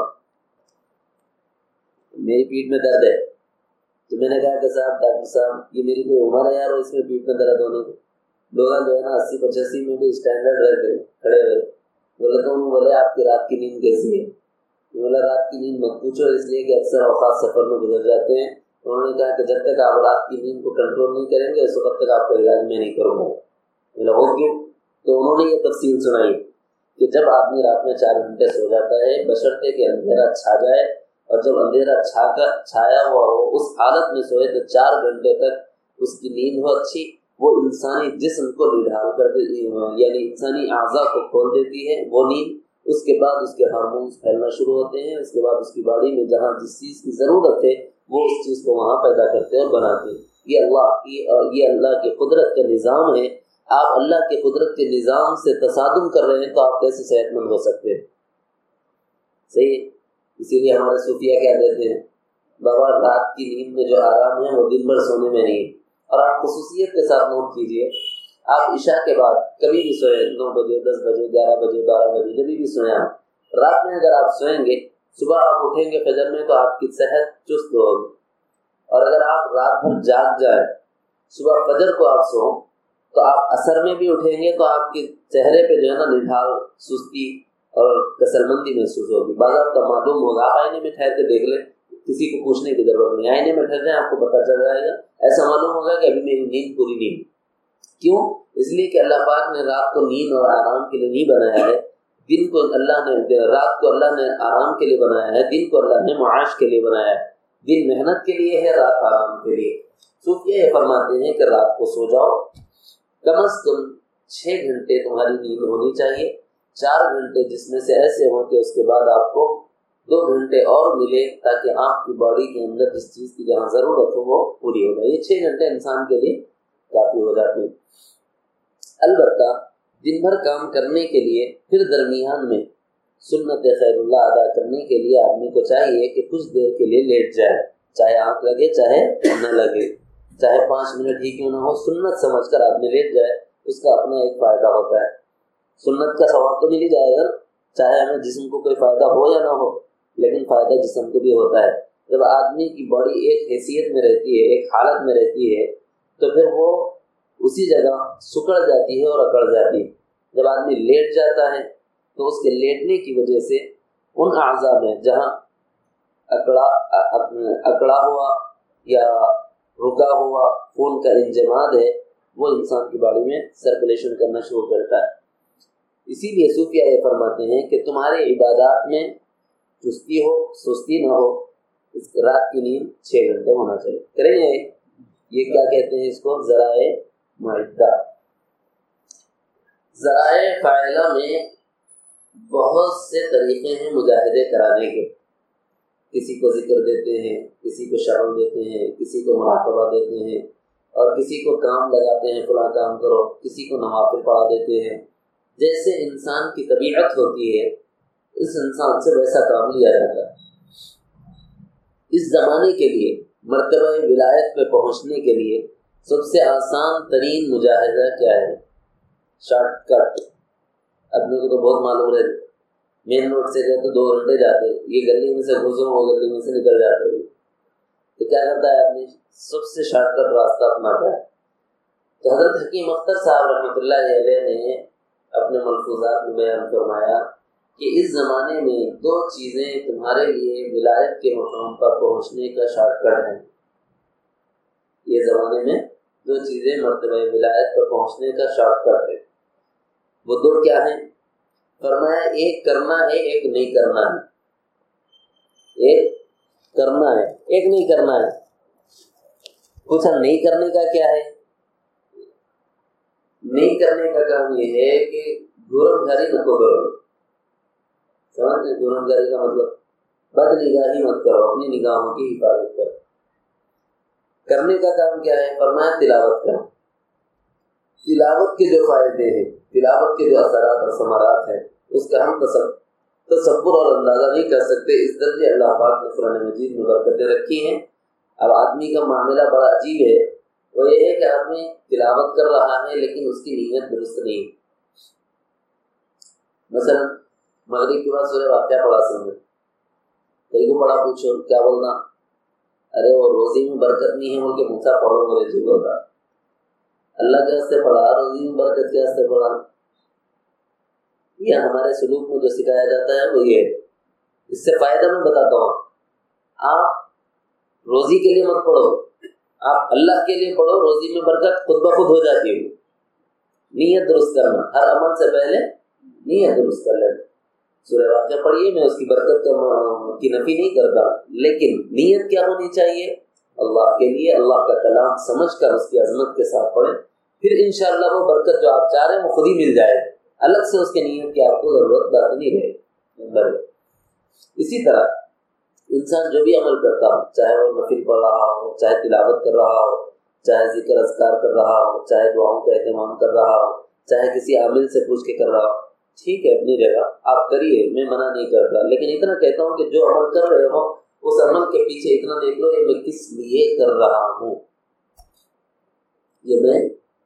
میری پیٹھ میں درد ہے تو میں نے کہا کہ صاحب ڈاکٹر صاحب یہ میری کوئی عمر ہے یار اس میں پیٹھ میں درد ہونے کو؟ لوگ جو ہے نا 80-85 میں بھی اسٹینڈرڈ رہتے ہیں کھڑے ہوئے، بولے تو انہوں بولے آپ کی رات کی نیند کیسی ہے؟ بولا رات کی نیند مت پوچھو، اس لیے کہ اکثر اوقات سفر میں گزر جاتے ہیں۔ انہوں نے کہا کہ جب تک آپ رات کی نیند کو کنٹرول نہیں کریں گے اس وقت تک آپ کا علاج میں نہیں کروں گا۔ بولا وہ کیوں؟ تو انہوں نے یہ تفصیل سنائی کہ جب آدمی رات میں 4 گھنٹے سو جاتا ہے بشرطے کہ اندھیرا چھا جائے، اور جب اندھیرا چھایا ہوا ہو اس حالت میں سوئے تو 4 گھنٹے تک اس کی نیند ہو اچھی، وہ انسانی جسم کو نڈھال کر دیتی ہے، یعنی انسانی اعضاء کو کھول دیتی ہے وہ نیند۔ اس کے بعد اس کے ہارمونس پھیلنا شروع ہوتے ہیں، اس کے بعد اس کی باڈی میں جہاں جس چیز کی ضرورت ہے وہ اس چیز کو وہاں پیدا کرتے ہیں اور بناتے ہیں۔ یہ اللہ کی قدرت کا نظام ہے۔ آپ اللہ کے قدرت کے نظام سے تصادم کر رہے ہیں تو آپ کیسے صحت مند ہو سکتے ہیں؟ صحیح ہے۔ اسی لیے ہمارے صوفیہ کیا کہتے ہیں، بابا رات کی نیند میں جو آرام ہے وہ دن بھر سونے میں نہیں ہے۔ اور آپ خصوصیت کے ساتھ نوٹ کیجئے، آپ عشاء کے بعد کبھی بھی سوئیں، 9 بجے 10 بجے 11 بجے 12 بجے جبھی بھی سوئیں آپ، رات میں اگر آپ سوئیں گے صبح آپ اٹھیں گے فجر میں تو آپ کی صحت چست ہوگی، اور اگر آپ رات بھر جاگ جائیں صبح فجر کو آپ سو تو آپ عصر میں بھی اٹھیں گے تو آپ کے چہرے پہ جو ہے نا نڈھال، سستی اور کسل مندی محسوس ہوگی۔ بعض آپ کا معلوم ہوگا، آپ آئینے میں ٹھہر کے دیکھ لیں، کسی کو پوچھنے کی ضرورت نہیں، آئینے میں ٹھہر جائیں آپ کو پتہ چل جائے گا، ایسا معلوم ہوگا کہ ابھی میری نیند پوری نہیں۔ کیوں؟ اس لیے کہ اللہ پاک نے رات کو نیند اور آرام کے لیے نہیں بنایا ہے، دن کو اللہ نے، رات کو اللہ نے آرام کے لیے بنایا ہے، دن کو اللہ نے معاش کے لیے بنایا ہے۔ دن محنت کے لیے ہے، رات آرام کے لیے۔ صوفیہ یہ فرماتے ہیں کہ رات کو سو جاؤ، کم از کم 6 گھنٹے تمہاری نیند ہونی چاہیے، 4 گھنٹے جس میں سے ایسے ہوں کہ اس کے بعد آپ کو 2 گھنٹے اور ملے تاکہ آپ کی باڈی کے اندر جس چیز کی جہاں ضرورت ہو وہ پوری ہو جائے۔ یہ 6 گھنٹے انسان کے لیے کافی ہو جاتے ہیں۔ البتہ دن بھر کام کرنے کے لیے پھر درمیان میں سنت خیر اللہ ادا کرنے کے لیے آدمی کو چاہیے کہ کچھ دیر کے لیے لیٹ جائے، چاہے آنکھ لگے چاہے نہ لگے، چاہے 5 منٹ ہی کیوں نہ ہو، سنت سمجھ کر آدمی لیٹ جائے، اس کا اپنا ایک فائدہ ہوتا ہے۔ سنت کا ثواب تو مل ہی جائے گا، چاہے ہمیں جسم کو کوئی فائدہ ہو یا نہ ہو، لیکن فائدہ جسم کو بھی ہوتا ہے۔ جب آدمی کی باڈی ایک حیثیت میں رہتی ہے، ایک حالت میں رہتی ہے، تو پھر وہ اسی جگہ سکڑ جاتی ہے اور اکڑ جاتی ہے۔ جب آدمی لیٹ جاتا ہے تو اس کے لیٹنے کی وجہ سے ان اعضاء میں جہاں اکڑا ہوا یا رکا ہوا خون کا انجماد ہے وہ انسان کی باڈی میں سرکولیشن کرنا شروع کرتا ہے۔ اسی لیے صوفیہ یہ فرماتے ہیں کہ تمہارے عبادات میں چستی ہو سستی نہ ہو، اس رات کی نیند 6 گھنٹے ہونا چاہیے۔ کریں گے یہ کیا کہتے ہیں اس کو؟ ذرائع معدہ۔ ذرائع فاعلہ میں بہت سے طریقے ہیں مجاہدے کرانے کے، کسی کو ذکر دیتے ہیں، کسی کو شعر دیتے ہیں، کسی کو مراقبہ دیتے ہیں، اور کسی کو کام لگاتے ہیں فلاں کام کرو، کسی کو نوافل پڑھا دیتے ہیں۔ جیسے انسان کی طبیعت ہوتی ہے اس انسان سے ویسا کام لیا جاتا ہے۔ اس زمانے کے لیے مرتبہ ولایت پہ پہنچنے کے لیے سب سے آسان ترین مجاہدہ کیا ہے؟ Shortcut. آدمی کو تو بہت معلوم ہے، مین روڈ سے گئے تو 2 گھنٹے جاتے، یہ گلی میں سے گھسو وہ گلی میں سے نکل جاتے، تو کیا کرتا ہے آدمی؟ سب سے شارٹ کٹ راستہ اپناتا ہے۔ تو حضرت حکیم اختر صاحب رحمۃ اللہ علیہ نے اپنے ملفوظات میں بیان فرمایا کہ اس زمانے میں 2 چیزیں تمہارے لیے ولایت کے مقام پر پہنچنے کا شارٹ کٹ ہیں۔ یہ زمانے میں 2 چیزیں مرتبہ ولایت پر پہنچنے کا شارٹ کٹ ہے۔ وہ 2 کیا ہیں؟ فرمایا ایک کرنا ہے، ایک نہیں کرنا ہے۔ ایک کرنا ہے، ایک نہیں کرنا ہے۔ پوچھا نہیں کرنے کا کیا ہے؟ نہیں کرنے کا کام یہ ہے کہ گورم گھری نہ کو کرو۔ سمجھ میں؟ گورم گھری کا مطلب بد نگاہی مت کرو، اپنی نگاہوں کی حفاظت کرو۔ کرنے کا کام کیا ہے؟ فرمایا تلاوت کرو۔ تلاوت کے جو فائدے ہیں، تلاوت کے جو اثرات اور ثمرات ہیں، اس کا ہم تصور اور اندازہ نہیں کر سکتے۔ اس درجے اللہ پاک نے قرآن مجید میں برکتیں رکھی ہیں۔ اب آدمی کا معاملہ بڑا عجیب ہے، وہ یہ ہے کہ آدمی تلاوت کر رہا ہے لیکن اس کی نیت درست نہیں۔ مثلا مغرب کے بعد سورہ واقعہ پڑھا سمجھے، کئی کو پڑھا پوچھو کیا بولنا؟ ارے وہ روزی میں برکت نہیں ہے بول کے مجھا پڑھو، بولے جی بولتا اللہ کے واسطے پڑھا، روزی میں برکت کے واسطے پڑھا۔ یہ ہمارے سلوک میں جو سکھایا جاتا ہے وہ یہ ہے۔ اس سے فائدہ میں بتاتا ہوں، آپ روزی کے لیے مت پڑھو، آپ اللہ کے لیے پڑھو، روزی میں برکت خود بخود ہو جاتی ہے۔ نیت درست کرنا، ہر عمل سے پہلے نیت درست کر لینا۔ سورہ واقعہ پڑھیے، میں اس کی برکت کی نفی نہیں کرتا، لیکن نیت کیا ہونی چاہیے؟ اللہ کے لیے، اللہ کا کلام سمجھ کر اس کی عظمت کے ساتھ پڑھیں، پھر انشاءاللہ وہ برکت جو آپ چاہ رہے ہیں وہ خود ہی مل جائے، الگ سے اس کے نیت کی آپ کو ضرورت باقی نہیں رہے۔ اسی طرح انسان جو بھی عمل کرتا ہو، چاہے وہ نفل پڑھ رہا ہو، چاہے تلاوت کر رہا ہو، چاہے ذکر اذکار کر رہا ہو، چاہے دعاؤں کا اہتمام کر رہا ہو، چاہے کسی عامل سے پوچھ کے کر رہا ہو، ٹھیک ہے اپنی جگہ آپ کریے، میں منع نہیں کرتا، لیکن اتنا کہتا ہوں کہ جو عمل کر رہے ہو اس عمل کے پیچھے اتنا دیکھ لو یہ میں کس لیے کر رہا ہوں، یہ میں کس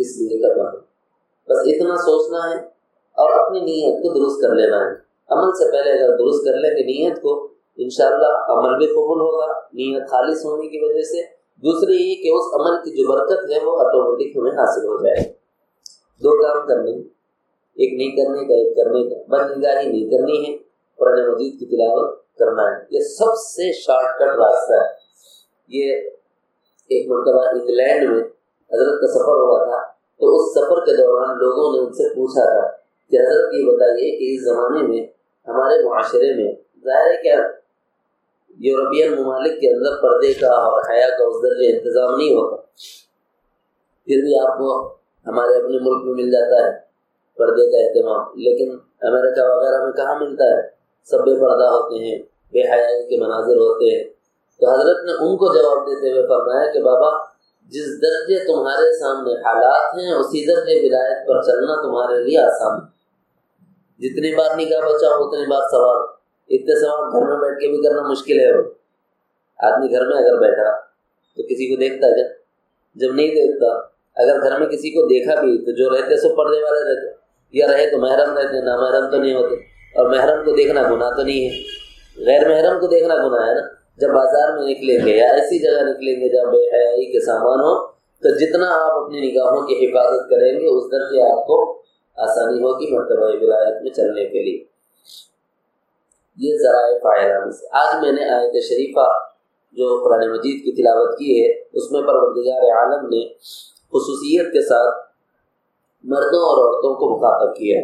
اس لیے کروانا. بس اتنا سوچنا ہے اور اپنی نیت کو درست کر لینا ہے. عمل سے پہلے اگر درست کر لیں کہ نیت کو، انشاءاللہ عمل بھی قبول ہوگا نیت خالص ہونے کی وجہ سے. دوسری یہ کہ اس عمل کی جو برکت ہے وہ آٹومیٹک ہمیں حاصل ہو جائے. دو کام کرنے ہیں، ایک نہیں کرنے کا، ایک کرنے کا. بد نگاہی نہیں کرنی ہے، قرآن مجید کی تلاوت کرنا ہے. یہ سب سے شارٹ کٹ راستہ ہے. یہ ایک مرتبہ انگلینڈ میں حضرت کا سفر ہوا تھا، تو اس سفر کے دوران لوگوں نے ان سے پوچھا تھا کہ حضرت یہ بتائیے کہ اس زمانے میں ہمارے معاشرے میں ظاہر ہے کیا یورپین ممالک کے اندر پردے کا اور حیا کا اس درجے انتظام نہیں ہوتا، پھر بھی آپ کو ہمارے اپنے ملک میں مل جاتا ہے پردے کا اہتمام، لیکن امریکہ وغیرہ میں کہاں ملتا ہے؟ سب بے پردہ ہوتے ہیں، بے حیائی کے مناظر ہوتے ہیں. تو حضرت نے ان کو جواب دیتے ہوئے فرمایا کہ بابا جس درجے تمہارے سامنے حالات ہیں اسی درجے ولایت پر چلنا تمہارے لیے آسان ہے. جتنی بار نگاہ بچاؤ اتنی بار ثواب. اتنے ثواب گھر میں بیٹھ کے بھی کرنا مشکل ہے. آدمی گھر میں اگر بیٹھا تو کسی کو دیکھتا ہے، جب نہیں دیکھتا، اگر گھر میں کسی کو دیکھا بھی تو جو رہتے سو پردے والے رہتے، یا رہے تو محرم رہتے، نہ محرم تو نہیں ہوتے. اور محرم کو دیکھنا گناہ تو نہیں ہے، غیر محرم کو دیکھنا گناہ ہے نا. جب بازار میں نکلیں گے یا ایسی جگہ نکلیں گے جہاں بے حیائی کے سامان ہو، تو جتنا آپ اپنی نگاہوں کی حفاظت کریں گے اس درجے آپ کو آسانی ہوگی مرتبہ ولایت میں چلنے کے لیے. یہ ذرائع فائدہ میں سے. آج میں نے آیت شریفہ جو قرآن مجید کی تلاوت کی ہے اس میں پروردگار عالم نے خصوصیت کے ساتھ مردوں اور عورتوں کو مخاطب کیا ہے.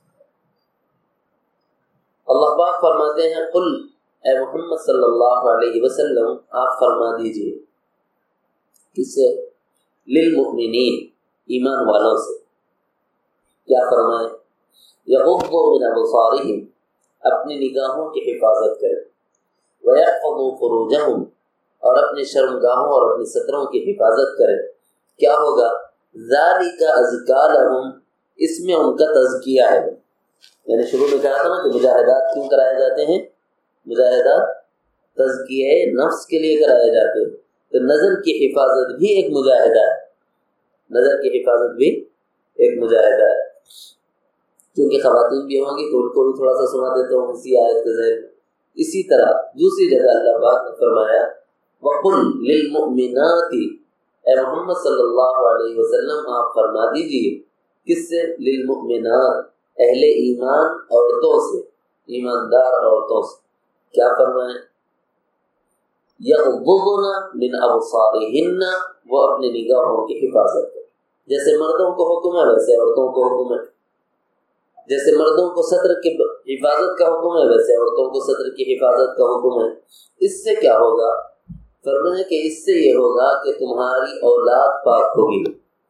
اللہ پاک فرماتے ہیں قل، اے محمد صلی اللہ علیہ وسلم آپ فرما دیجئے. کس سے؟ للمؤمنین، ایمان والوں سے. کیا فرمائے؟ یغضوا من ابصارہم، اپنی نگاہوں کی حفاظت کریں. وَيَحْفَظُوا فُرُوجَهُمْ، اور اپنی شرمگاہوں اور اپنی ستروں کی حفاظت کریں. کیا ہوگا؟ ذَلِكَ أَزْكَىٰ لَهُمْ، اس میں ان کا تزکیہ ہے. یعنی شروع میں کہا تھا نا کہ مجاہدات کیوں کرائے جاتے ہیں؟ مجاہدات تزکیہ نفس کے لیے کرائے جاتے ہیں. تو نظر کی حفاظت بھی ایک مجاہدہ ہے. نظر کی حفاظت بھی ایک مجاہدہ ہے. کیونکہ خواتین بھی ہوں گی تو ان کو بھی تھوڑا سا سنا دیتا ہوں اسی آیت کے ذریعے. اسی طرح دوسری جگہ اللہ پاک نے فرمایا وَقُلْ لِلْمُؤْمِنَاتِ، اے محمد صلی اللہ علیہ وسلم آپ فرما دیجئے. کس سے؟ للمؤمنات، اہل ایمان عورتوں سے، ایماندار عورتوں سے. کیا فرمائیں؟ یغضضن من ابصارہن، وہ اپنے نگاہوں کی حفاظت کریں. جیسے مردوں کو حکم ہے ویسے عورتوں کو حکم ہے. جیسے مردوں کو ستر کی حفاظت کا حکم ہے ویسے عورتوں کو ستر کی حفاظت کا حکم ہے. اس سے کیا ہوگا؟ فرمایا کہ اس سے یہ ہوگا کہ تمہاری اولاد پاک ہوگی.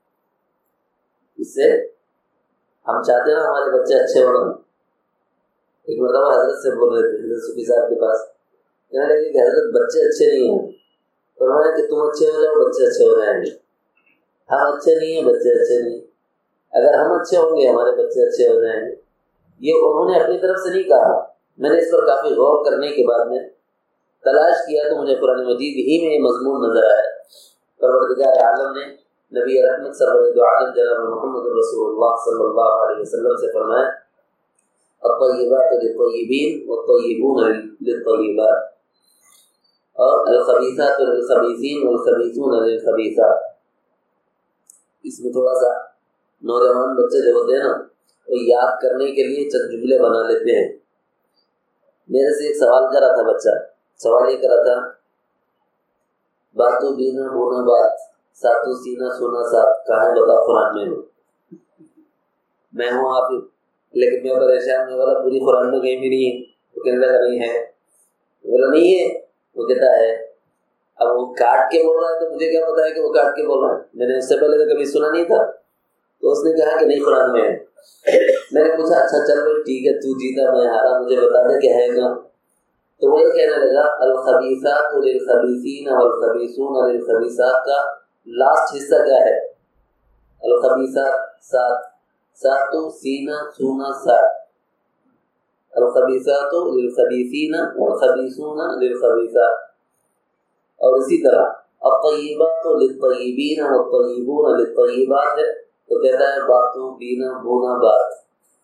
اس سے ہم چاہتے ہیں نا ہمارے بچے اچھے ہونا. ایک مرتبہ حضرت سے بول رہے تھے، حضرت صوفی صاحب کے پاس، کہنے لگے کہ حضرت بچے اچھے نہیں ہیں. فرمایا کہ تم اچھے ہو جاؤ بچے اچھے ہو جائیں گے. ہم اچھے نہیں ہیں بچے اچھے نہیں. اگر ہم اچھے ہوں گے ہمارے بچے اچھے ہو جائیں گے. یہ انہوں نے اپنی طرف سے نہیں کہا. میں نے اس پر کافی غور کرنے کے بعد میں تلاش کیا تو مجھے قرآن مجید ہی میں یہ مضمون نظر آیا. پروردگار عالم نے نبی رحمت سرور دو عالم جناب محمد رسول اللہ صلی اللہ علیہ وسلم سے فرمایا الطیبات للطیبین والطیبون للطیبات، اور الخبیثات للخبیثین والخبیثون للخبیثات. اس میں تھوڑا سا نوجوان بچے جو ہوتے ہیں نا وہ یاد کرنے کے لیے چند جملے بنا لیتے ہیں. میرے سے ایک سوال کرا تھا بچہ، سوال یہ کرا تھا باتو بینا بونا بات ساتو سینا سونا سات، کہاں بتا قرآن میں ہو. میں ہوں حافظ لیکن میں پریشان میں والا پوری قرآن میں کہیں بھی نہیں ہے. وہ کہنے لگا نہیں ہے. بولا نہیں ہے. وہ کہتا ہے. اب وہ کاٹ کے بول رہا ہے تو مجھے کیا پتا ہے کہ وہ کاٹ کے بول رہا ہے. میں نے اس سے پہلے تو کبھی سنا نہیں تھا. تو اس نے کہا کہ نہیں قرآن میں ہے. میں نے پوچھا اچھا چل بھائی ٹھیک ہے تو جیتا میں ہارا، مجھے بتا دے کہ ہے گا. تو وہ یہ کہنے لگا الخبیثات للخبیثین والخبیثون للخبیثات کا لاسٹ حصہ کیا ہے؟ الخبیثات سات، ساتو سینا سونا سات، الخبیثات للخبیثین والخبیثون للخبیثات. اور اسی طرح الطیبات للطیبین والطیبون للطیبات ہے. تو کہتا ہے باتوں بینا بونا بات،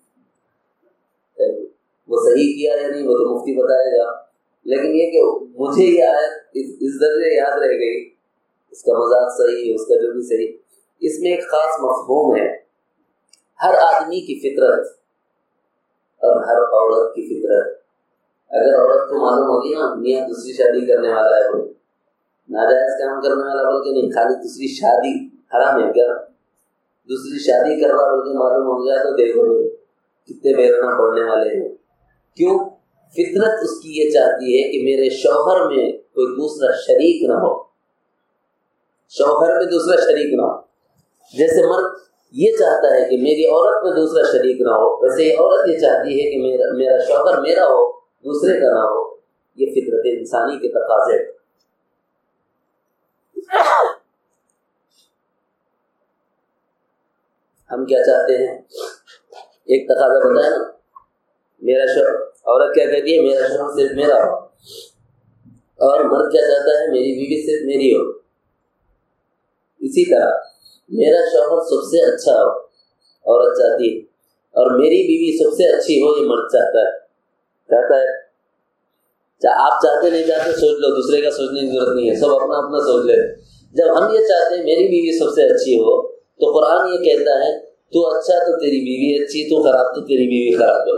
وہ صحیح کیا یا نہیں وہ تو مفتی بتائے گا، لیکن یہ کہ مجھے یہ آیت اس درجے یاد رہ گئی، اس کا مذاق صحیح، اس کا جو بھی صحیح، اس میں ایک خاص مفہوم ہے۔ ہر آدمی کی فطرت اور ہر عورت کی فطرت، اگر عورت کو معلوم ہوگی نا میاں دوسری شادی کرنے والا ہے، وہ ناجائز کام کرنے والا بلکہ نہیں، خالی دوسری شادی حرام ہے کیا، دوسری شادی کر رہا بلکہ معلوم ہو گیا تو دیکھو کتنے بیرنا پڑنے والے ہیں۔ کیوں؟ فطرت اس کی یہ چاہتی ہے کہ میرے شوہر میں کوئی دوسرا شریک نہ ہو، شوہر میں دوسرا شریک نہ ہو۔ جیسے مرد یہ چاہتا ہے کہ میری عورت میں دوسرا شریک نہ ہو، ویسے یہ عورت یہ چاہتی ہے کہ میرا شوہر میرا ہو، دوسرے کا نہ ہو۔ یہ فطرت انسانی کے تقاضے۔ ہم کیا چاہتے ہیں؟ ایک تقاضا بتایا نا، میرا شوہر، عورت کیا کہتی ہے؟ میرا شوہر صرف میرا ہو، اور مرد کیا چاہتا ہے؟ میری بیوی صرف میری ہو۔ اسی طرح میرا شوہر سب سے اچھا ہو، عورت چاہتی ہے، اور میری بیوی سب سے اچھی ہو، یہ مرد چاہتا ہے۔ آپ چاہتے نہیں چاہتے سوچ لو، دوسرے کا سوچنے کی ضرورت نہیں ہے، سب اپنا اپنا سوچ لے۔ جب ہم یہ چاہتے ہیں میری بیوی سب سے اچھی ہو، تو قرآن یہ کہتا ہے تو اچھا تو تیری بیوی اچھی، تو خراب تو تیری بیوی خراب ہو۔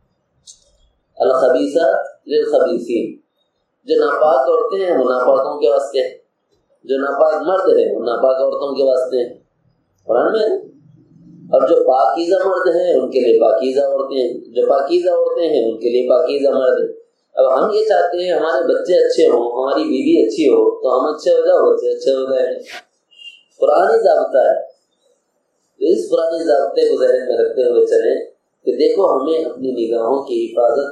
الخبیثات للخبیثین، جو ناپاک عورتیں ہیں وہ ناپاکوں کے واسطے، جو ناپاک مرد ہیں وہ ناپاک عورتوں کے واسطے ہیں، قرآن میں۔ اور جو پاکیزہ مرد ہیں ان کے لیے پاکیزہ عورتیں ہیں، جو پاکیزہ عورتیں ہیں ان کے لیے پاکیزہ مرد ہیں۔ اب ہم یہ چاہتے ہیں ہمارے بچے اچھے ہوں، ہماری بیوی اچھی ہو، تو ہم اچھے ہو جاؤ، بچے اچھے ہو جائیں۔ قرآنی ضابطہ ہے، تو اس قرآنی ضابطے کو ذہن میں رکھتے ہوئے چلیں کہ دیکھو ہمیں اپنی نگاہوں کی حفاظت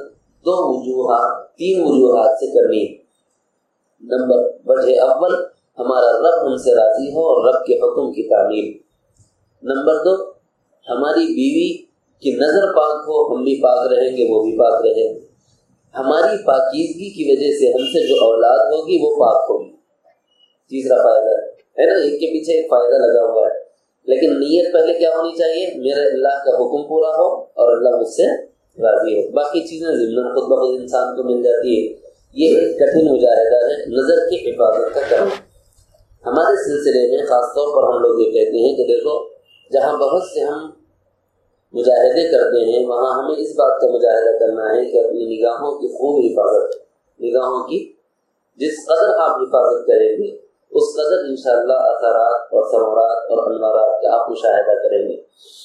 تین وجوہات سے کرنی ہے۔ نمبر وجہ اول، ہمارا رب ہم سے راضی ہو اور رب کے حکم کی تعمیل۔ نمبر دو، ہماری بیوی کی نظر پاک ہو، ہم بھی پاک رہیں گے وہ بھی پاک رہے، ہماری پاکیزگی کی وجہ سے ہم سے جو اولاد ہوگی وہ پاک ہوگی۔ تیسرا فائدہ ہے نا، ایک کے پیچھے ایک فائدہ لگا ہوا ہے، لیکن نیت پہلے کیا ہونی چاہیے؟ میرے اللہ کا حکم پورا ہو اور اللہ مجھ سے راضی ہو، باقی چیزیں ضمن خود بخود انسان کو مل جاتی ہے۔ یہ ایک کٹھن مجاہدہ ہے نظر کی حفاظت کا کرنا۔ ہمارے سلسلے میں خاص طور پر ہم لوگ یہ کہتے ہیں کہ دیکھو جہاں بہت سے ہم مجاہدے کرتے ہیں وہاں ہمیں اس بات کا مجاہدہ کرنا ہے کہ اپنی نگاہوں کی خوب حفاظت، نگاہوں کی جس قدر آپ حفاظت کریں گے اس قدر انشاءاللہ اثرات اور ثمرات اور انوارات کا آپ مشاہدہ کریں گے۔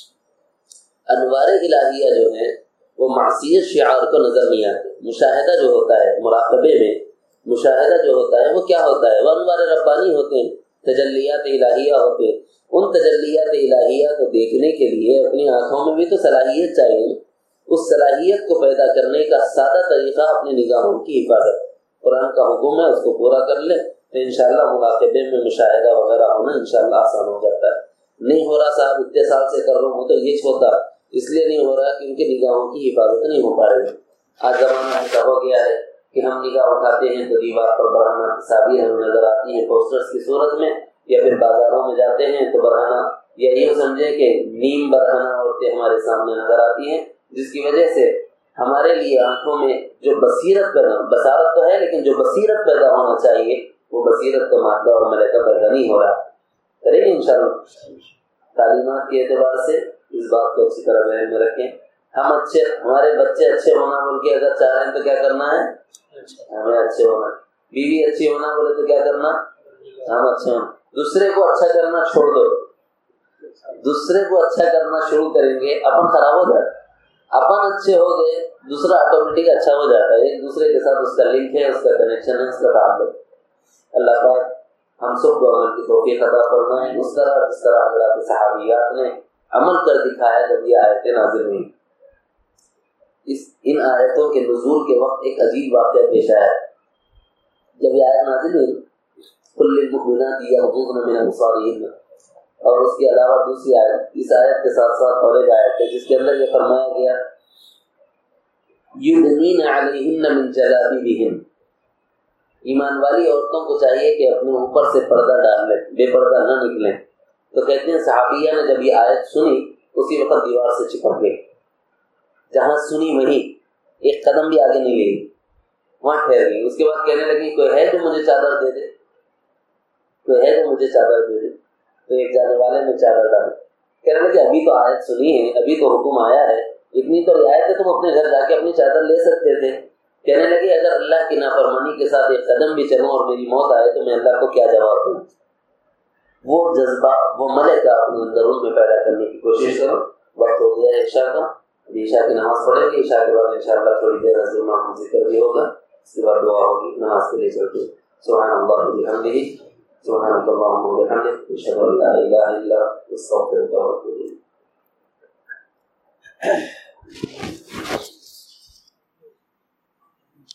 انوار الہیہ جو ہیں وہ معصیت شعار کو نظر نہیں آتے۔ مشاہدہ جو ہوتا ہے مراقبے میں، مشاہدہ جو ہوتا ہے وہ کیا ہوتا ہے؟ وہ انوار ربانی ہوتے ہیں، تجلیات الہیہ ہوتے ہیں۔ ان تجلیات الہیہ کو دیکھنے کے لیے اپنی آنکھوں میں بھی تو صلاحیت چاہیے، اس صلاحیت کو پیدا کرنے کا سادہ طریقہ اپنی نگاہوں کی حفاظت۔ قرآن کا حکم ہے اس کو پورا کر لیں تو انشاءاللہ مراقبے میں مشاہدہ وغیرہ ہونا انشاءاللہ آسان ہو جاتا ہے۔ نہیں ہو رہا صاحب اتنے سال سے کر رہا ہوں تو یہ چھوٹا اس لیے نہیں ہو رہا کیونکہ نگاہوں کی حفاظت نہیں ہو پا رہی۔ آج زمانہ ایسا ہو گیا ہے کہ ہم نگاہ اٹھاتے ہیں تو دیوار پر برہنہ تصاویر ہمیں نظر آتی ہیں پوسٹرز کی صورت میں، یا پھر بازاروں میں جاتے ہیں تو برہنہ یا یہ سمجھے کہ نیم برہنہ عورتیں ہمارے سامنے نظر آتی ہیں، جس کی وجہ سے ہمارے لیے آنکھوں میں جو بصیرت پیدا، بصارت تو ہے لیکن جو بصیرت پیدا ہونا چاہیے وہ بصیرت کا مادہ اور ملکہ پیدا نہیں ہو رہا۔ کریں گے انشاءاللہ۔ تعلیمات کے اعتبار سے اس بات کو اچھی طرح ذہن میں رکھیں۔ ہم اچھے، ہمارے بچے اچھے ہونا بول کے اگر چاہ رہے ہیں تو کیا کرنا ہے؟ ہمیں اچھے ہونا۔ بیوی اچھی ہونا بولے تو کیا کرنا؟ ہم اچھے ہونا۔ دوسرے کو اچھا کرنا چھوڑ دو، دوسرے کو اچھا کرنا شروع کریں گے اپن خراب ہو جاتا ہے۔ اپن اچھے ہو گئے دوسرا آٹومیٹک اچھا ہو جاتا ہے، ایک دوسرے کے ساتھ اس کا لنک ہے، اس کا کنیکشن ہے، اس کا تعلق۔ اللہ پاک ہم سب کو عمل کی توفیق عطا فرمائے اس طرح جس طرح حضرات صحابیات نے عمل کر دکھایا جب یہ آیتیں نازل ہوئی۔ ان آیتوں کے نزول کے وقت ایک عجیب واقعہ پیش آیا۔ جب یہ آیت نازل ہوئی قل للمؤمنات یغضضن من ابصارهن، اور اس کے علاوہ دوسری آیت، اس آیت کے ساتھ ساتھ اور ایک آیت ہے جس کے اندر یہ فرمایا گیا یدنین علیہن من جلابیبہن، ایمان والی عورتوں کو چاہیے کہ اپنے اوپر سے پردہ ڈال لیں، بے پردہ نہ نکلیں۔ تو کہتے ہیں صحابیہ نے جب یہ آیت سنی اسی وقت دیوار سے چپک گئے، جہاں سنی وہیں ایک قدم بھی آگے نہیں لے، وہاں ٹھہر گئی۔ اس کے بعد کہنے لگی کوئی ہے جو مجھے چادر دے دے، کوئی ہے جو مجھے چادر دے دے۔ تو ایک جانے والے نے چادر ڈالی، کہنے لگے ابھی تو آیت سنی ہے، ابھی تو حکم آیا ہے، اتنی تو رعایت ہے، تم اپنے گھر جا کے اپنی چادر لے سکتے تھے۔ کہنے لگے اگر اللہ کی نافرمانی کے ساتھ ایک قدم بھی چلوں اور میری موت آئے تو میں اللہ کو کیا جواب دوں؟ وہ جذبہ، وہ ملکہ اپنے اندر ان میں پیدا کرنے کی کوشش کرو۔ وقت ہو گیا ہے عشاء کا، ابھی عشاء کی نماز پڑھیں گے، عشاء کے بعد انشاءاللہ تھوڑی دیر حضرت امام ذکر بھی ہوگا، اس کے بعد دعا ہوگی، نماز کے لیے چلتے۔ سبحان اللہ وبحمدہ، سبحانک اللہم وبحمدک، اشہد ان لا الہ الا انت، استغفرک و اتوب الیک۔